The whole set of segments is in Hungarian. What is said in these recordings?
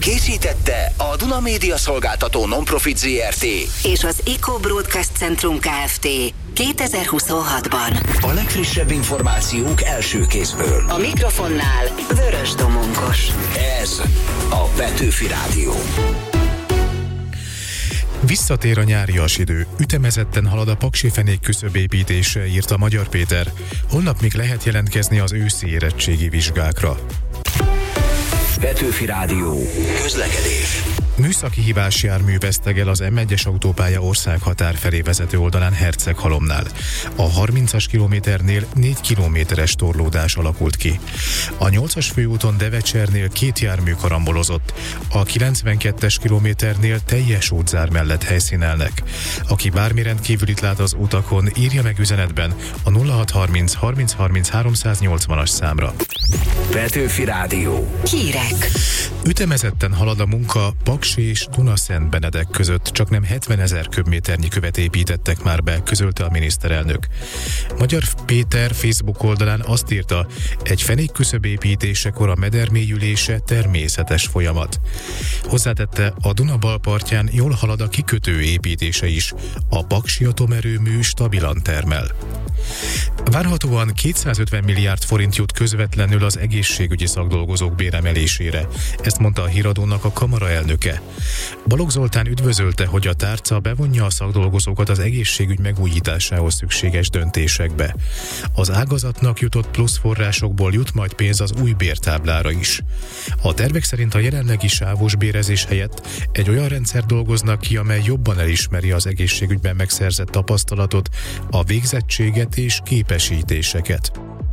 Készítette a Duna Média Szolgáltató Non-Profit Zrt. és az Eco Broadcast Centrum Kft. 2026-ban. A legfrissebb információk első kézből. A mikrofonnál Vörös Domongos. Ez a Petőfi Rádió. Visszatér a nyárias idő. Ütemezetten halad a paksi fenék küszöbépítése, írta Magyar Péter. Holnap még lehet jelentkezni az őszi érettségi vizsgákra. Petőfi Rádió. Közlekedés. Műszaki hibás jármű vesztegel az M1-es autópálya országhatár felé vezető oldalán Herceghalomnál. A 30-as kilométernél 4 kilométeres torlódás alakult ki. A 8-as főúton Devecsernél 2 jármű karambolozott. A 92-es kilométernél teljes útzár mellett helyszínelnek. Aki bármi rendkívülit lát az utakon, írja meg üzenetben a 0630 30 30 380-as számra. Petőfi Rádió. Hírek. Ütemezetten halad a munka Paksi és Dunaszent Benedek között, csaknem 70 000 köbméternyi követ építettek már be, közölte a miniszterelnök. Magyar Péter Facebook oldalán azt írta, egy fenékküszöb építésekor a meder mélyülése természetes folyamat. Hozzátette, a Duna bal partján jól halad a kikötő építése is, a paksi atomerőmű stabilan termel. Várhatóan 250 milliárd forint jut közvetlenül az egészségügyi szakdolgozók béremelésére. Ezt mondta a Híradónak a kamara elnöke. Balogh Zoltán üdvözölte, hogy a tárca bevonja a szakdolgozókat az egészségügy megújításához szükséges döntésekbe. Az ágazatnak jutott plusz forrásokból jut majd pénz az új bértáblára is. A tervek szerint a jelenlegi sávos bérezés helyett egy olyan rendszer dolgoznak ki, amely jobban elismeri az egészségügyben megszerzett tapasztalatot, a végzettséget és képesítéseket.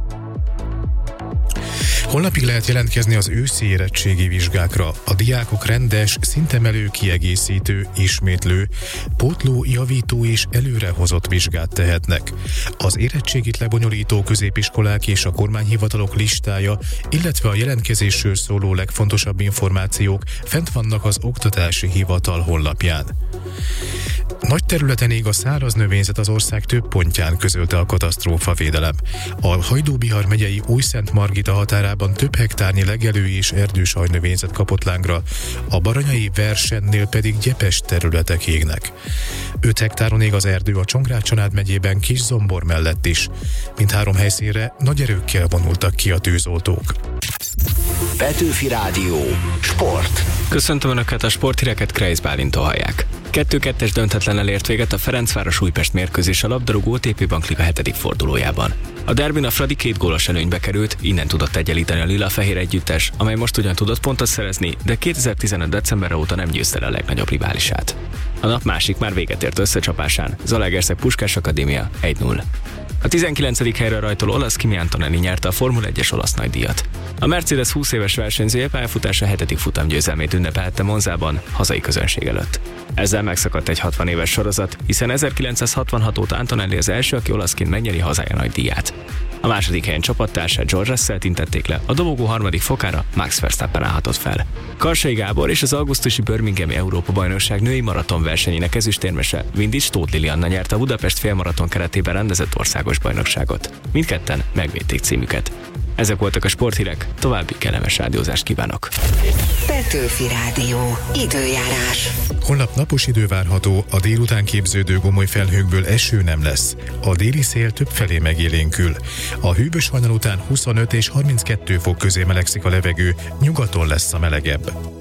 Holnapig lehet jelentkezni az őszi érettségi vizsgákra. A diákok rendes, szintemelő, kiegészítő, ismétlő, pótló, javító és előrehozott vizsgát tehetnek. Az érettségit lebonyolító középiskolák és a kormányhivatalok listája, illetve a jelentkezésről szóló legfontosabb információk fent vannak az Oktatási Hivatal honlapján. Nagy területen ég a száraz növényzet az ország több pontján, közölte a katasztrófavédelem. A Hajdú-Bihar megyei Újszent-Margita határában több hektárnyi legelő és erdősajnövényzet kapott lángra, a baranyai Versennél pedig gyepes területek égnek. 5 hektáron ég az erdő a Csongrád-Csanád megyében Kis-Zombor mellett is. Mindhárom helyszínre nagy erőkkel vonultak ki a tűzoltók. Petőfi Rádió. Sport. Köszöntöm Önöket, a sporthíreket Kreisz Bálintól hallják. 2-2-es döntetlennel ért véget a Ferencváros-Újpest mérkőzés a labdarúgó OTP Bankliga 7. fordulójában. A derbin a Fradi 2 gólos előnybe került, innen tudott egyenlíteni a lila-fehér együttes, amely most ugyan tudott pontot szerezni, de 2015. decemberre óta nem győzte le a legnagyobb riválisát. A nap másik már véget ért összecsapásán, Zalaegerszeg Puskás Akadémia 1-0. A 19. helyre rajtoló olasz Kimi Antonelli nyerte a Formula 1-es olasz nagydíjat. A Mercedes 20 éves versenyzője pályafutása 7. futamgyőzelmét ünnepelhette Monzában, hazai közönség előtt. Ezzel megszakadt egy 60 éves sorozat, hiszen 1966 óta Antonelli az első, aki olaszként megnyeri hazája nagydíját. A második helyen csapattársát George Russell-t intették le, a dobogó harmadik fokára Max Verstappen állhatott fel. Karsai Gábor és az augusztusi Birminghami Európa-bajnokság női maratonversenyének ezüstérmese Vindics Tóth Lilianna nyerte a Budapest félmaraton keretében rendezett országos bajnokságot. Mindketten megvédték címüket. Ezek voltak a sporthírek, további kellemes rádiózást kívánok. Petőfi Rádió. Időjárás. Holnap napos idő várható, a délután képződő gomoly felhőkből eső nem lesz. A déli szél többfelé megélénkül. A hűvös hajnal után 25 és 32 fok közé melegszik a levegő, nyugaton lesz a melegebb.